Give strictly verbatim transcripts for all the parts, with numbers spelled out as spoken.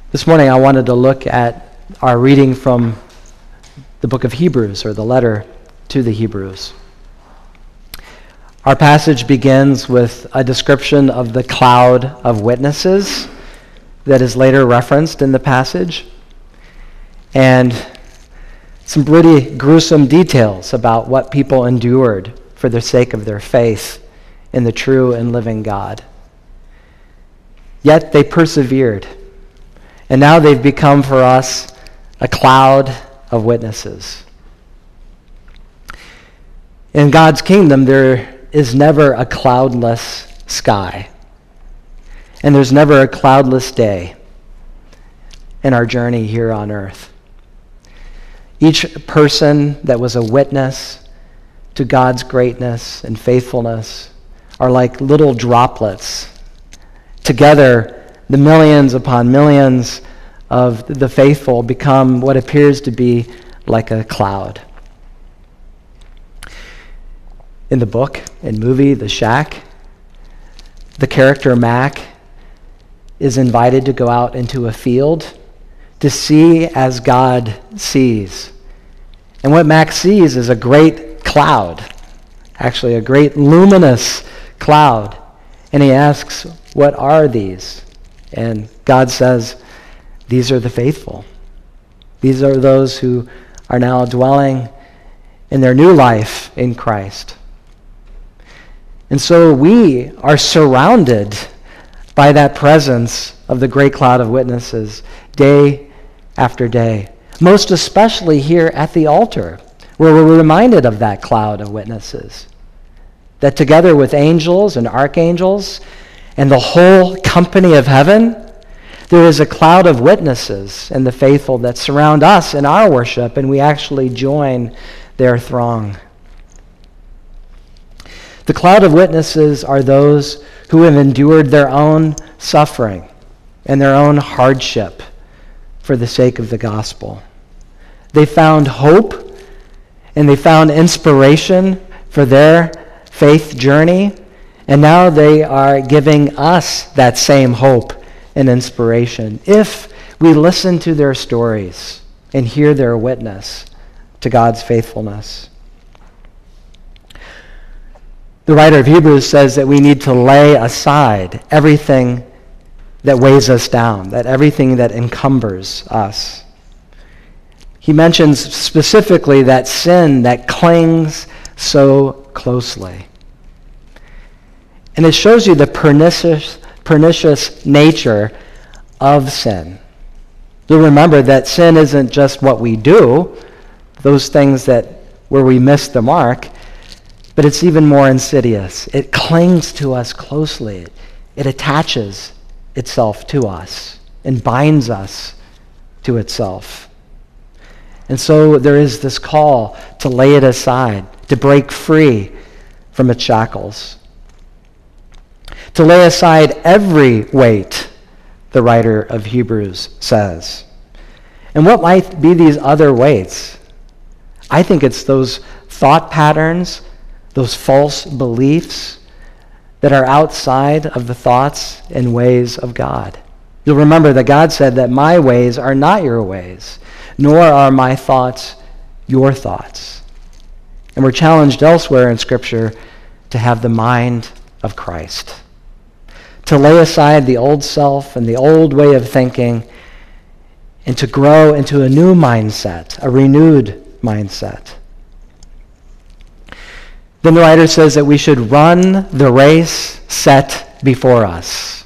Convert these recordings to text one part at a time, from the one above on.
This morning I wanted to look at our reading from the book of Hebrews, or the letter to the Hebrews. Our passage begins with a description of the cloud of witnesses that is later referenced in the passage, and some pretty gruesome details about what people endured for the sake of their faith in the true and living God. Yet they persevered, and now they've become for us a cloud of witnesses. In God's kingdom, there is never a cloudless sky, and there's never a cloudless day in our journey here on earth. Each person that was a witness to God's greatness and faithfulness are like little droplets. Together, the millions upon millions of the faithful become what appears to be like a cloud. In the book and movie The Shack, the character Mac is invited to go out into a field to see as God sees. And what Mac sees is a great cloud, actually a great luminous cloud. And he asks, "What are these?" And God says, "These are the faithful. These are those who are now dwelling in their new life in Christ." And so we are surrounded by that presence of the great cloud of witnesses day after day, most especially here at the altar, where we're reminded of that cloud of witnesses, that together with angels and archangels and the whole company of heaven, there is a cloud of witnesses and the faithful that surround us in our worship, and we actually join their throng. The cloud of witnesses are those who have endured their own suffering and their own hardship for the sake of the gospel. They found hope and they found inspiration for their faith journey, and now they are giving us that same hope and inspiration if we listen to their stories and hear their witness to God's faithfulness. The writer of Hebrews says that we need to lay aside everything that weighs us down, that everything that encumbers us. He mentions specifically that sin that clings so closely. And it shows you the pernicious, pernicious nature of sin. You'll remember that sin isn't just what we do, those things that where we miss the mark, but it's even more insidious. It clings to us closely. It attaches itself to us and binds us to itself. And so there is this call to lay it aside, to break free from its shackles, to lay aside every weight, the writer of Hebrews says. And what might be these other weights? I think it's those thought patterns, those false beliefs that are outside of the thoughts and ways of God. You'll remember that God said that my ways are not your ways, nor are my thoughts your thoughts. And we're challenged elsewhere in Scripture to have the mind of Christ, to lay aside the old self and the old way of thinking, and to grow into a new mindset, a renewed mindset. Then the writer says that we should run the race set before us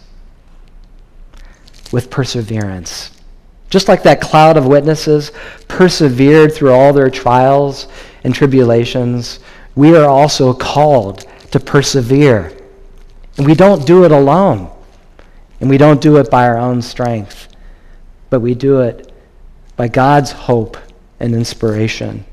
with perseverance. Just like that cloud of witnesses persevered through all their trials and tribulations, we are also called to persevere. And we don't do it alone. And we don't do it by our own strength. But we do it by God's hope and inspiration.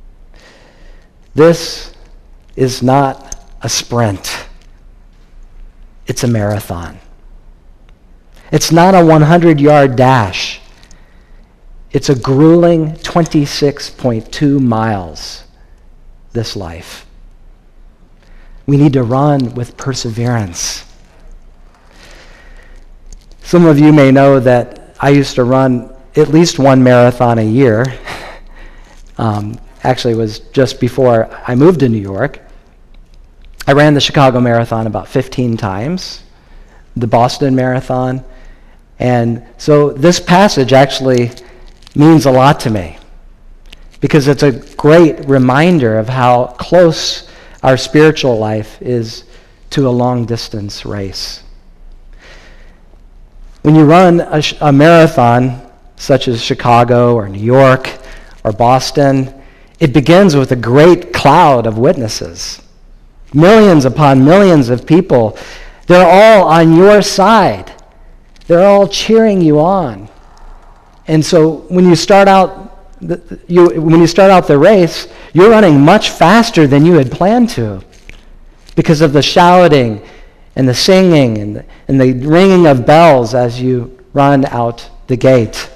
This is not a sprint. It's a marathon. It's not a hundred-yard dash. It's a grueling twenty-six point two miles, this life. We need to run with perseverance. Some of you may know that I used to run at least one marathon a year. Um, actually, it was just before I moved to New York. I ran the Chicago Marathon about fifteen times, the Boston Marathon. And so this passage actually means a lot to me because it's a great reminder of how close our spiritual life is to a long-distance race. When you run a, sh- a marathon, such as Chicago or New York or Boston, it begins with a great cloud of witnesses. Millions upon millions of people. They're all on your side. They're all cheering you on. And so when you start out the, you, when you start out the race, you're running much faster than you had planned to because of the shouting and the singing and the, and the ringing of bells as you run out the gate.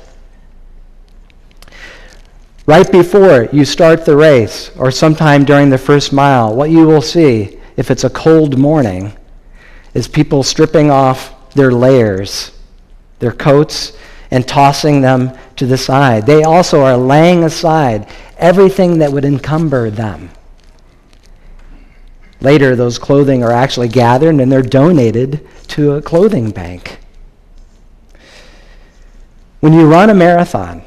Right before you start the race, or sometime during the first mile, what you will see, if it's a cold morning, is people stripping off their layers, their coats, and tossing them to the side. They also are laying aside everything that would encumber them. Later, those clothing are actually gathered and they're donated to a clothing bank. When you run a marathon,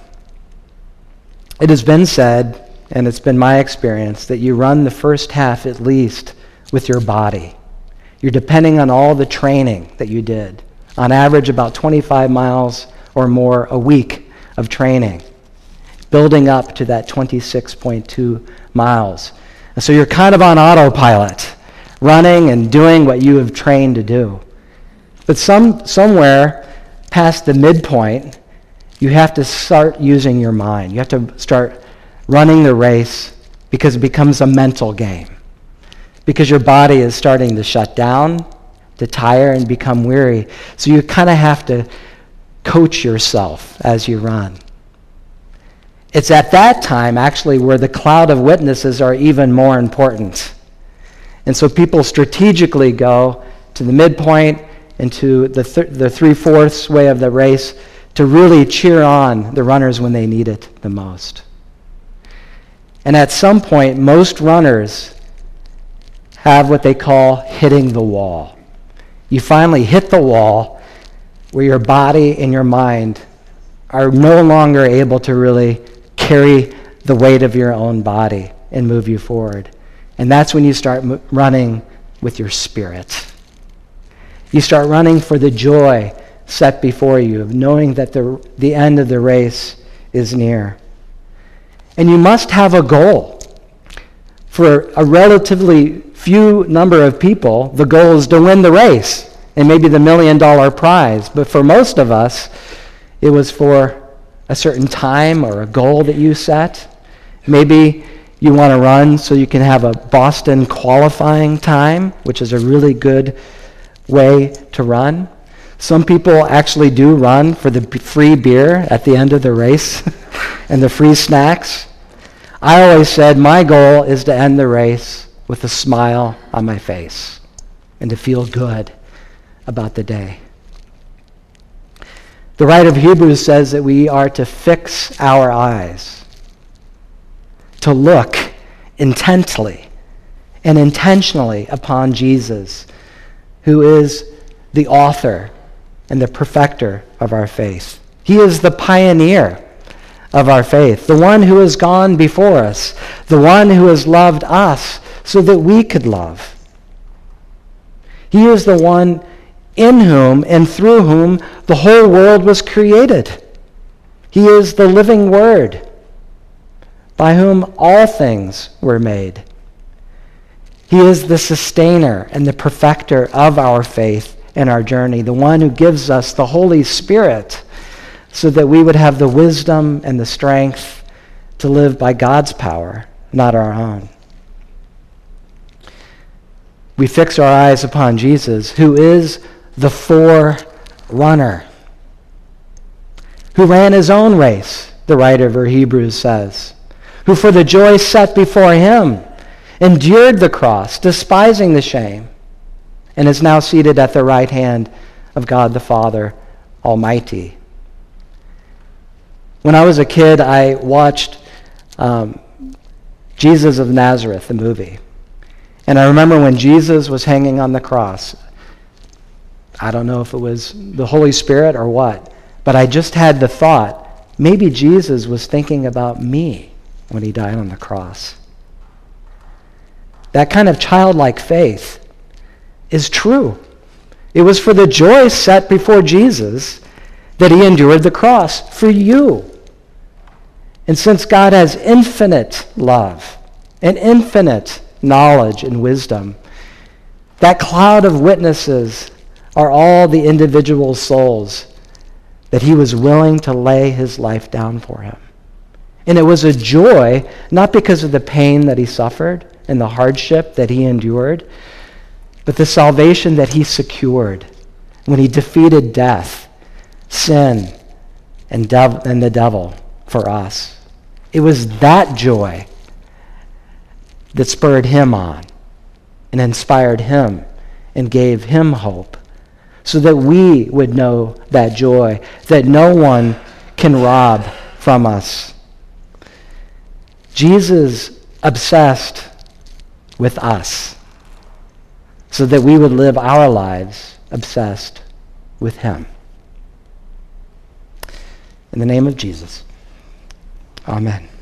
it has been said, and it's been my experience, that you run the first half at least with your body. You're depending on all the training that you did. On average, about twenty-five miles or more a week of training, building up to that twenty-six point two miles. And so you're kind of on autopilot, running and doing what you have trained to do. But some somewhere past the midpoint, you have to start using your mind. You have to start running the race because it becomes a mental game. Because your body is starting to shut down, to tire and become weary. So you kind of have to coach yourself as you run. It's at that time, actually, where the cloud of witnesses are even more important. And so people strategically go to the midpoint and to the, th- the three-fourths way of the race to really cheer on the runners when they need it the most. And at some point, most runners have what they call hitting the wall. You finally hit the wall where your body and your mind are no longer able to really carry the weight of your own body and move you forward. And that's when you start m- running with your spirit. You start running for the joy set before you of knowing that the, the end of the race is near. And you must have a goal. For a relatively few number of people, the goal is to win the race and maybe the million dollar prize. But for most of us, it was for a certain time or a goal that you set. Maybe you want to run so you can have a Boston qualifying time, which is a really good way to run. Some people actually do run for the free beer at the end of the race and the free snacks. I always said my goal is to end the race with a smile on my face and to feel good about the day. The writer of Hebrews says that we are to fix our eyes, to look intently and intentionally upon Jesus, who is the author and the perfecter of our faith. He is the pioneer of our faith, the one who has gone before us, the one who has loved us so that we could love. He is the one in whom and through whom the whole world was created. He is the living Word, by whom all things were made. He is the sustainer and the perfecter of our faith and our journey, the one who gives us the Holy Spirit so that we would have the wisdom and the strength to live by God's power, not our own. We fix our eyes upon Jesus, who is the forerunner, who ran his own race, the writer of Hebrews says, who for the joy set before him endured the cross, despising the shame, and is now seated at the right hand of God the Father Almighty. When I was a kid, I watched um, Jesus of Nazareth, the movie. And I remember when Jesus was hanging on the cross, I don't know if it was the Holy Spirit or what, but I just had the thought, maybe Jesus was thinking about me when he died on the cross. That kind of childlike faith is true. It was for the joy set before Jesus that he endured the cross for you. And since God has infinite love and infinite knowledge and wisdom, that cloud of witnesses are all the individual souls that he was willing to lay his life down for him. And it was a joy, not because of the pain that he suffered and the hardship that he endured, but the salvation that he secured when he defeated death, sin, and, dev- and the devil for us. It was that joy that spurred him on and inspired him and gave him hope, so that we would know that joy that no one can rob from us. Jesus obsessed with us so that we would live our lives obsessed with him. In the name of Jesus, amen.